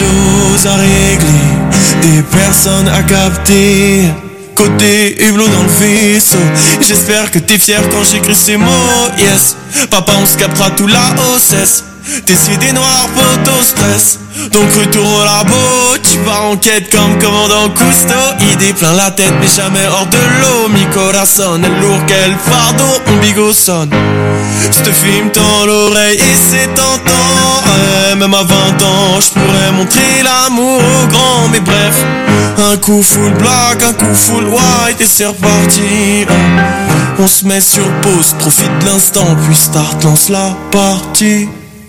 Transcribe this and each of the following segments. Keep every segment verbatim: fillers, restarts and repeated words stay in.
choses à régler, des personnes à capter. Côté hublot dans le vaisseau, j'espère que t'es fier quand j'écris ces mots. Yes, papa on se captera tout là-haut, cesse. T'es des noirs, poteau stress. Donc retour au labo, tu pars en quête comme commandant Cousteau. Idée plein la tête mais jamais hors de l'eau. Mi corazon est lourd, quel fardeau, mon bigot sonne. J'te filme dans l'oreille et c'est tentant. Ouais, même à vingt ans, j'pourrais montrer l'amour au grand. Mais bref, un coup full black, un coup full white et c'est reparti. On se met sur pause, profite de l'instant, puis start, lance la partie.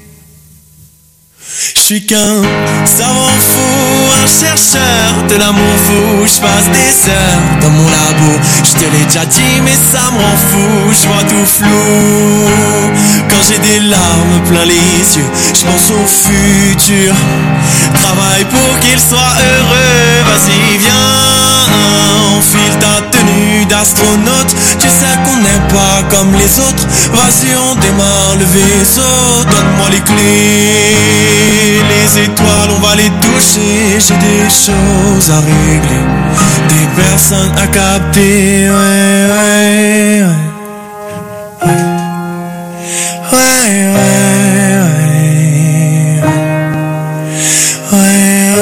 J'suis qu'un savant fou, un chercheur de l'amour fou. J'passe des heures dans mon labo, j'te l'ai déjà dit mais ça me rend fou. J'vois tout flou, quand j'ai des larmes plein les yeux, j'pense au futur. Travaille pour qu'il soit heureux, vas-y viens, enfile ta tenue d'astronaute. Tu sais qu'on n'est pas comme les autres, vas-y on démarre le vaisseau. Donne-moi les clés, les étoiles on va les toucher. J'ai des choses à régler, des personnes à capter. Ouais, ouais, ouais, ouais, ouais, ouais, ouais, ouais,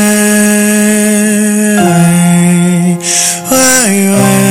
ouais, ouais, ouais, ouais.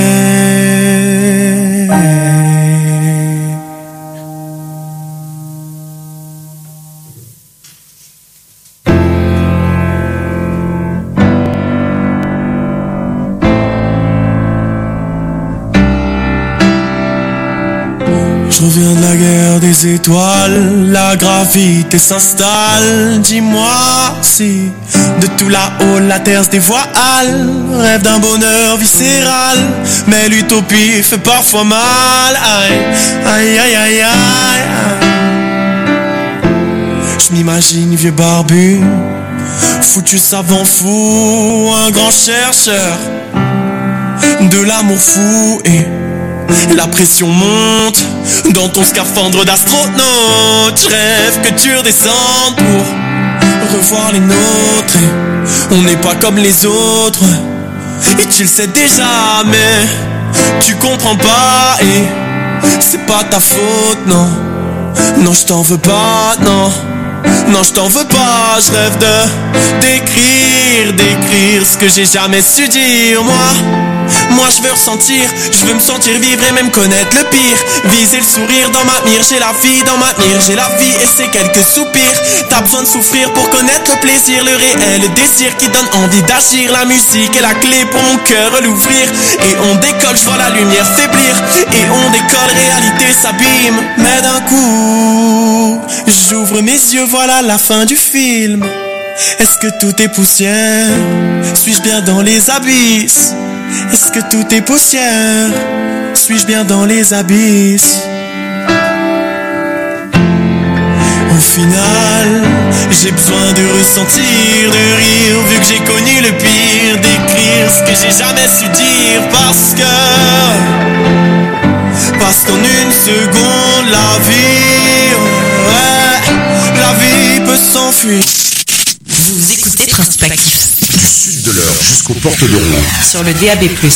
Je reviens de la guerre des étoiles, la gravité s'installe. Dis-moi si de tout là-haut la terre se dévoile. Rêve d'un bonheur viscéral, mais l'utopie fait parfois mal. Aïe, aïe, aïe, aïe, aïe, aïe. Je m'imagine vieux barbu, foutu savant fou, un grand chercheur de l'amour fou. Et la pression monte dans ton scaphandre d'astronaute. Je rêve que tu redescendes pour revoir les nôtres. Et on n'est pas comme les autres, et tu le sais déjà, mais tu comprends pas. Et c'est pas ta faute, non. Non, je t'en veux pas, non. Non, je t'en veux pas. Je rêve de d'écrire, d'écrire ce que j'ai jamais su dire, moi. Moi je veux ressentir, je veux me sentir vivre et même connaître le pire. Viser le sourire dans ma mire, j'ai la vie dans ma mire, j'ai la vie et c'est quelques soupirs. T'as besoin de souffrir pour connaître le plaisir, le réel, le désir qui donne envie d'agir. La musique est la clé pour mon cœur l'ouvrir. Et on décolle, je vois la lumière faiblir. Et on décolle, réalité s'abîme. Mais d'un coup, j'ouvre mes yeux, voilà la fin du film. Est-ce que tout est poussière? Suis-je bien dans les abysses? Est-ce que tout est poussière? Suis-je bien dans les abysses? Au final, j'ai besoin de ressentir, de rire, vu que j'ai connu le pire, d'écrire ce que j'ai jamais su dire, parce que parce qu'en une seconde, la vie, ouais, la vie peut s'enfuir. Vous écoutez Transplactif. Du sud de l'Eure jusqu'aux portes de Rouen. Sur le D A B plus.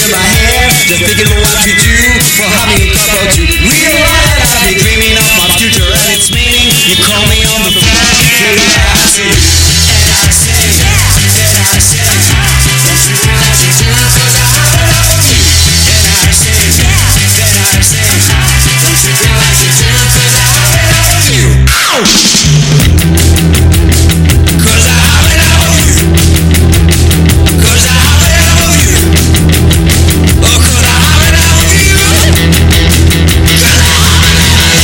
in my head, just thinking about what you do for having a cup or two. Realize I've been dreaming of my future and its meaning. You call me on the phone, and I say, and I say, and I say, don't you realize you do? 'Cause I have it all for you. And I say, then I say, don't you realize you do? 'Cause I have it all for you. Ow! 'Cause I have it all for you. 'Cause I have it all for you. Oh, 'cause I have it all for you. 'Cause I have it all for you.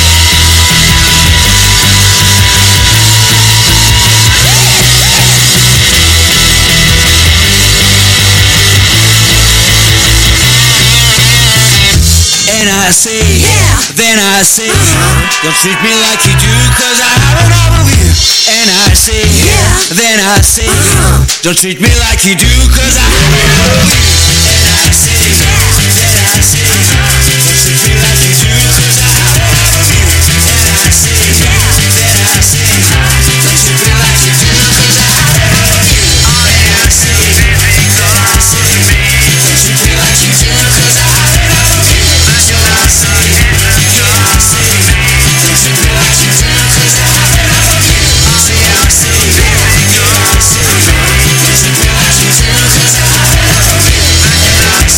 And I say, yeah. Then I say, uh-huh. Don't treat me like you do, 'cause I have it all with you. And I say, yeah. Then I say, uh-huh. Don't treat me like you do, 'cause I have it all with you. And I say, yeah. Then I say, uh-huh. Don't treat me like you do, 'cause I have it all with you. And I say, yeah. Then I say, uh-huh. Don't treat me like you do, 'cause I have it all with you. And I say, then I say, don't treat me like you do, 'cause I have it all with you. I say, I say, don't treat me like you do, 'cause I have it all for you. I say, I say, I say, don't treat me like you do, 'cause I have it all for you. And I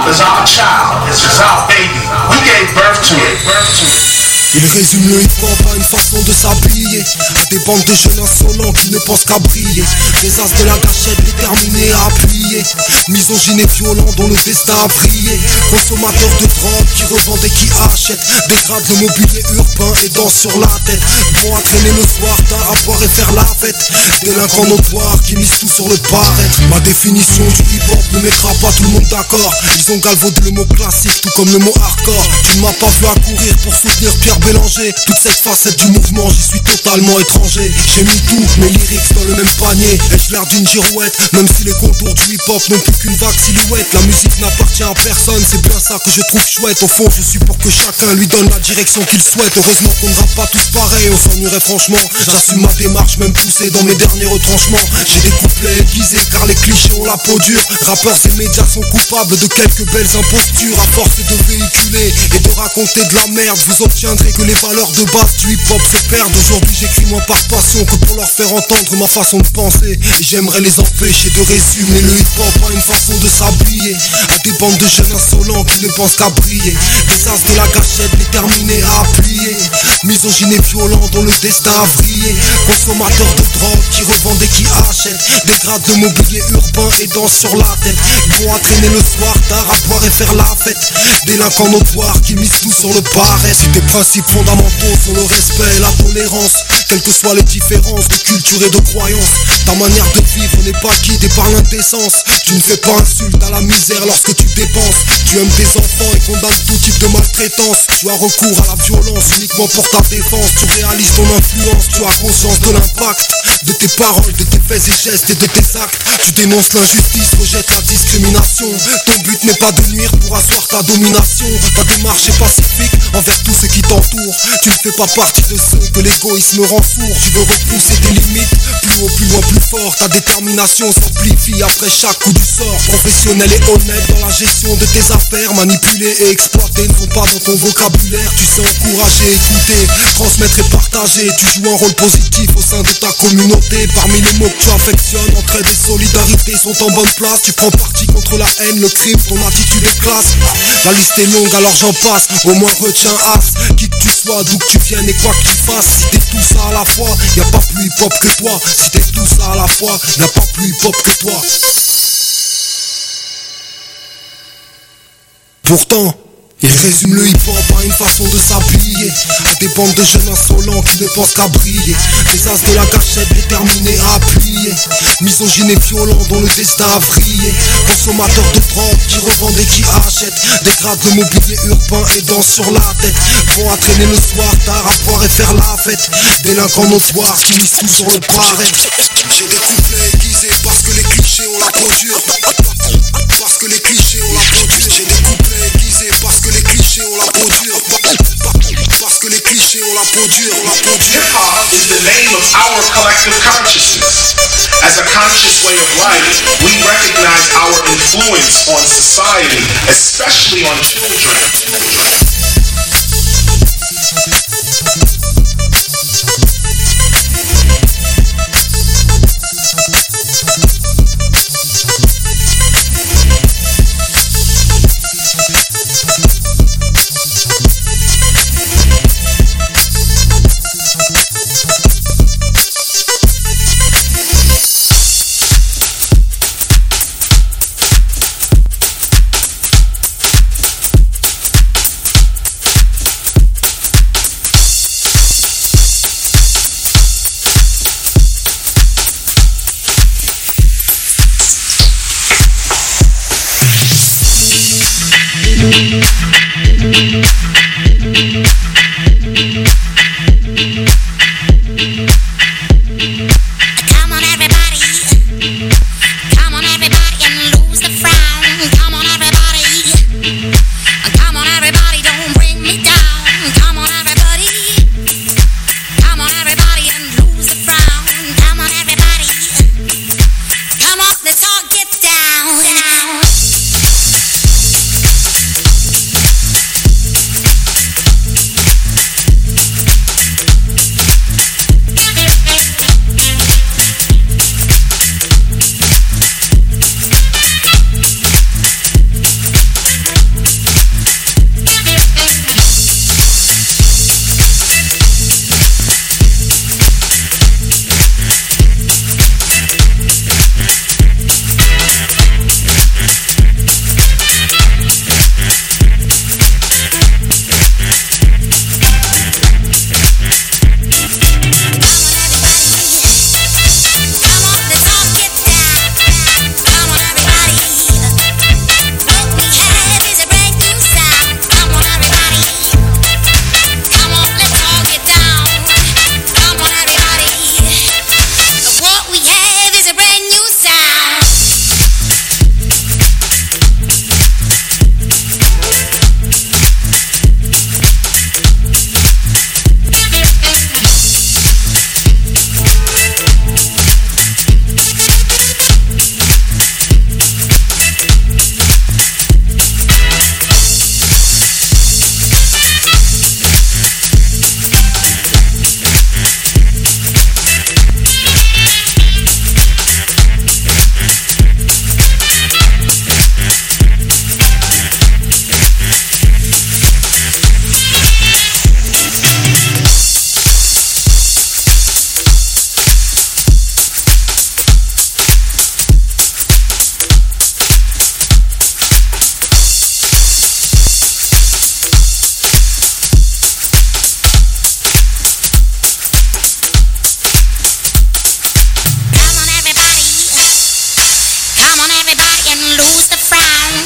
is our child. It's our baby. We gave birth to it. Il résume le hip-hop à une façon de s'habiller, à des bandes de jeunes insolents qui ne pensent qu'à briller, des as de la gâchette déterminés à appuyer, misogynes et violents dont le destin a brillé, consommateurs de drogue qui revendent et qui achètent, dégradent le mobilier urbain et dansent sur la tête, bons à traîner le soir tard à boire et faire la fête, délinquants notoires qui misent tout sur le paraître. Ma définition du hip-hop ne mettra pas tout le monde d'accord, ils ont galvaudé le mot classique tout comme le mot hardcore. Tu ne m'as pas vu accourir pour soutenir Pierre Bélanger, toute cette facette du mouvement, j'y suis totalement étranger. J'ai mis tout, mes lyrics dans le même panier, ai-je l'air d'une girouette, même si les contours du hip-hop n'ont plus qu'une vague silhouette. La musique n'appartient à personne, c'est bien ça que je trouve chouette. Au fond je suis pour que chacun lui donne la direction qu'il souhaite. Heureusement qu'on ne rappe pas tous pareil, on s'ennuierait franchement. J'assume ma démarche, même poussée dans mes derniers retranchements. J'ai des couplets aiguisés car les clichés ont la peau dure. Rappeurs et médias sont coupables de quelques belles impostures. À force de véhiculer et de raconter de la merde, vous obtiendrez que les valeurs de base du hip-hop se perdent. Aujourd'hui j'écris moins par passion que pour leur faire entendre ma façon de penser, et j'aimerais les empêcher de résumer le hip-hop à une façon de s'habiller, à des bandes de jeunes insolents qui ne pensent qu'à briller, des as de la gâchette déterminés à appuyer, misogynes et violents dont le destin a vrillé, consommateurs de drogue qui revendent et qui achètent, dégradent le mobilier urbain et dansent sur la tête, bons à traîner le soir tard à boire et faire la fête, délinquants notoires qui misent tout sur le paraître. Si tes principes fondamentaux sont le respect et la tolérance, quelles que soient les différences de culture et de croyances, ta manière de vivre n'est pas guidée par l'indécence. Tu ne fais pas insulte à la misère lorsque tu dépenses, tu aimes tes enfants et condamnes tout type de maltraitance. Tu as recours à la violence uniquement pour ta défense, tu réalises ton influence, tu as conscience de l'impact de tes paroles, de tes faits et gestes et de tes actes. Tu dénonces l'injustice, rejettes la discrimination. Ton but n'est pas de nuire pour asseoir ta domination. Ta démarche est pacifique envers tous ceux qui t'entourent. Tu ne fais pas partie de ceux que l'égoïsme rend sourd. Tu veux repousser tes limites, plus haut, plus loin, plus fort. Ta détermination s'amplifie après chaque coup du sort. Professionnel et honnête dans la gestion de tes affaires, manipulés et exploités ne sont pas dans ton vocabulaire. Tu sais encourager, écouter, transmettre et partager. Tu joues un rôle positif au sein de ta communauté. Parmi les mots que tu affectionnes, entraide et solidarité sont en bonne place. Tu prends parti contre la haine, le crime, ton attitude est classe. La liste est longue alors j'en passe, au moins retiens as. Qui que tu sois, d'où que tu viennes et quoi que tu fasses, si t'es tout ça à la fois, y'a pas plus hip-hop que toi. Si t'es tout ça à la fois, y'a pas plus hip-hop que toi. Pourtant, il résume le hip-hop à une façon de s'habiller, à des bandes de jeunes insolents qui ne pensent qu'à briller, des as de la gâchette déterminés à appuyer, misogynes et violents dont le destin a vrillé, consommateurs de drogue qui revendent et qui achètent, dégradent le mobilier urbain et dansent sur la tête, vont à traîner le soir tard à boire et faire la fête, délinquants notoires qui misent tout sur le paraître. J'ai des couplets aiguisés parce que les clichés ont la peau dure, parce que les clichés ont la peau dure. J'ai des couplets aiguisés parce que les clichés ont la peau dure, parce que les clichés ont la peau dure, la peau dure. Hip-hop is the name of our collective consciousness. As a conscious way of life, we recognize our influence on society, especially on children.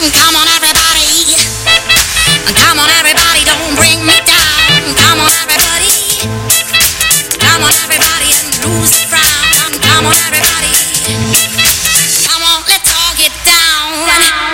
Come on everybody, come on everybody, don't bring me down. Come on everybody, come on everybody and lose the frown. Come on everybody, come on, let's all get down.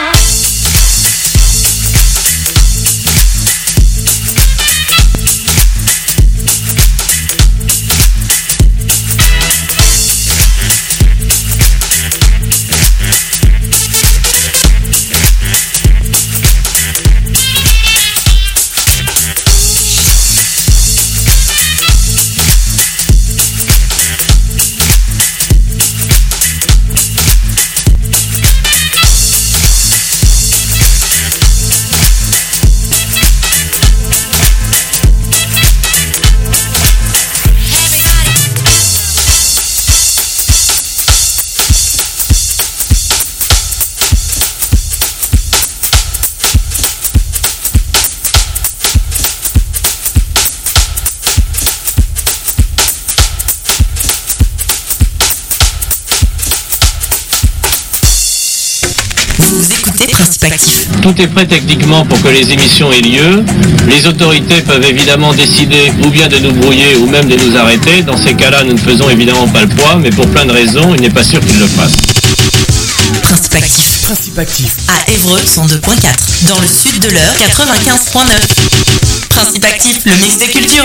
Vous écoutez Principe Actif. Tout est prêt techniquement pour que les émissions aient lieu. Les autorités peuvent évidemment décider ou bien de nous brouiller ou même de nous arrêter. Dans ces cas-là, nous ne faisons évidemment pas le poids, mais pour plein de raisons, il n'est pas sûr qu'ils le fassent. Principe Actif. Principe Actif. À Évreux, cent deux point quatre. Dans le sud de l'Eure, quatre-vingt-quinze point neuf. Principe Actif, le mix des cultures.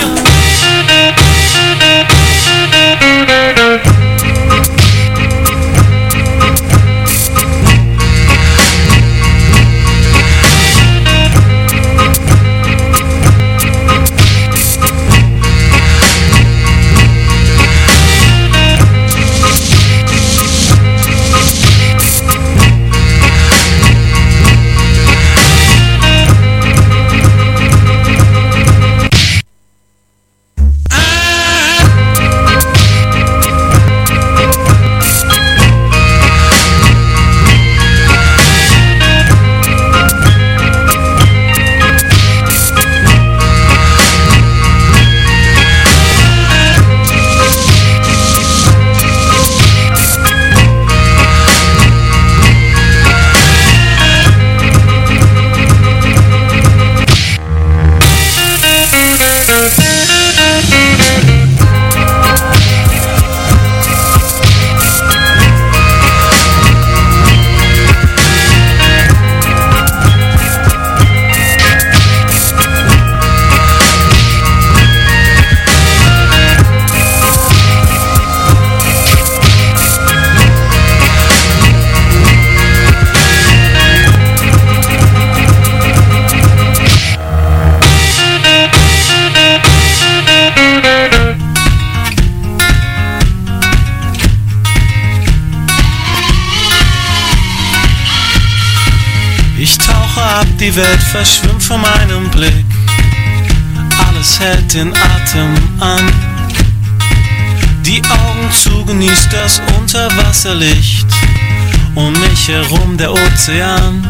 Die Welt verschwimmt vor meinem Blick, alles hält den Atem an. Die Augen zu, genießt das Unterwasserlicht, um mich herum der Ozean.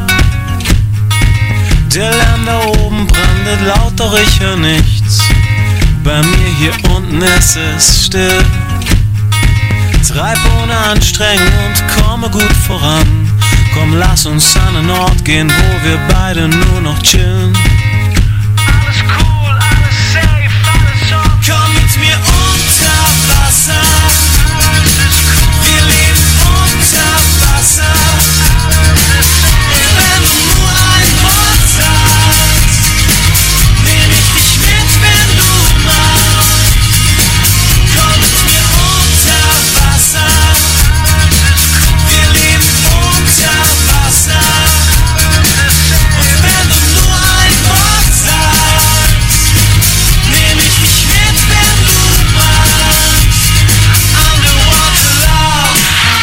Der Lärm da oben brandet laut, doch ich hör nichts. Bei mir hier unten ist es still. Treib ohne Anstrengung und komme gut voran. Komm, lass uns an einen Ort gehen, wo wir beide nur noch chillen. Alles cool, alles safe, alles okay. Komm mit mir unter Wasser. Alles ist cool. Wir leben unter Wasser. Alles ist safe. Wenn du nur ein Wort sagst, nehm ich dich mit, wenn du magst. Komm mit mir unter Wasser. Alles ist cool. Wir leben unter Wasser. Und wenn du nur ein Wort sagst, nehm ich dich mit, wenn du magst. Underwater Love.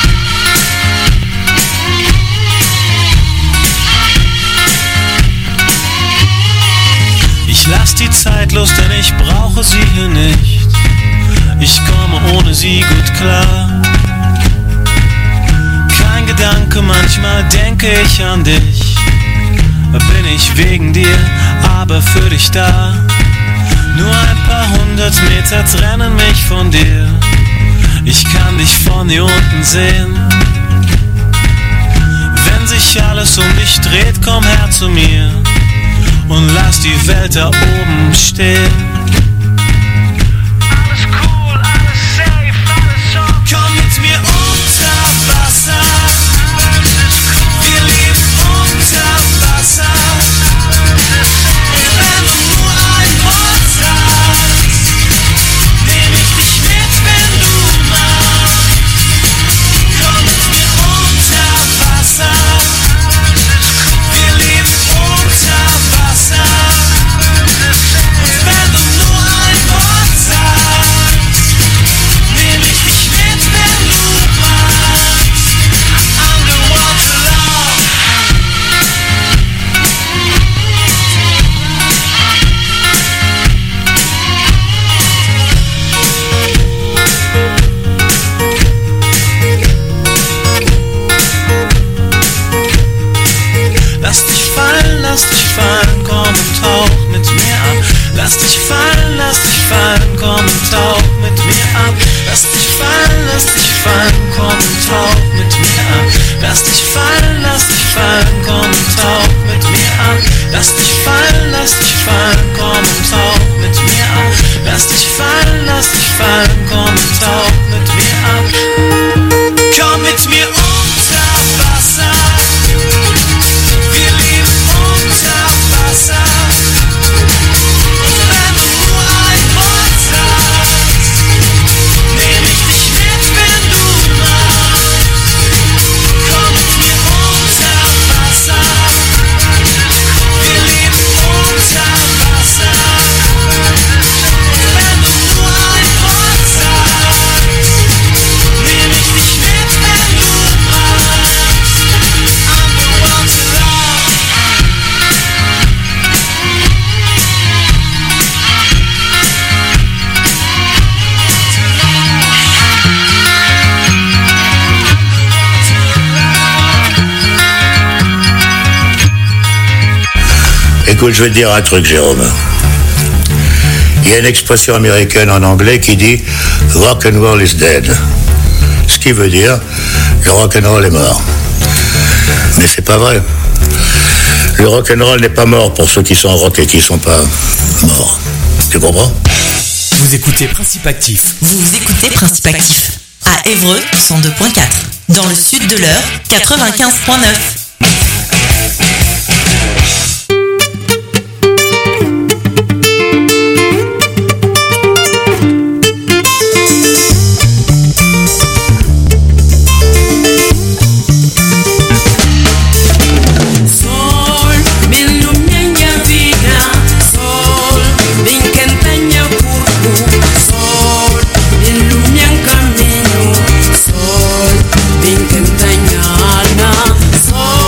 Ich lass die Zeit los, denn ich brauche sie hier nicht. Ich komme ohne sie gut klar. Kein Gedanke, manchmal denke ich an dich. Bin ich wegen dir, aber für dich da. Nur ein paar hundert Meter trennen mich von dir. Ich kann dich von hier unten sehen. Wenn sich alles alles um dich dreht, komm her zu mir und lass die Welt da oben stehen. Alles cool, alles safe, alles okay. Komm mit mir unter Wasser. Wir leben unter Wasser. Und wenn du nur ein Wort sagst, nehm ich dich mit, wenn du magst. Komm mit mir unter Wasser. Wir leben unter Wasser. Und wenn du nur ein Wort sagst, nehm ich dich mit, wenn du magst. I'm the one to love. Lass dich fallen, lass dich fallen, komm und tauch mit mir ab. Lass dich fallen, lass dich fallen, komm und tauch mit mir ab. Lass dich fallen, lass dich fallen, komm und tauch mit mir ab. Lass dich fallen, lass dich fallen, komm und tauch mit mir ab. Lass dich fallen, lass dich fallen, komm und tauch mit mir ab. Lass dich fallen, lass dich fallen, komm und tauch mit mir ab. Komm mit mir unter Wasser. Wir leben unter Wasser. Und wenn du nur ein Wort sagst, nehm ich dich mit, wenn du magst. Komm mit mir unter Wasser. Wir leben unter Wasser. Und wenn du nur ein Wort sagst, nehm ich dich mit, wenn du magst. I'm the one to love. Écoute, je vais te dire un truc, Jérôme. Il y a une expression américaine en anglais qui dit « rock and roll is dead ». Ce qui veut dire « le rock and roll est mort ». Mais c'est pas vrai. Le rock and roll n'est pas mort pour ceux qui sont rock et qui sont pas morts. Tu comprends? Vous écoutez Principe Actif. Vous écoutez Principe Actif. À Évreux, cent deux point quatre. Dans le sud de l'Eure, quatre-vingt-quinze point neuf. Sol, me ilumina vida. Sol, me encanta curvo. Sol, me ilumina camino. Sol, me encanta alma. Sol.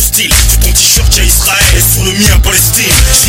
style. Sur ton t-shirt y'a Israël et sur le mien Palestine.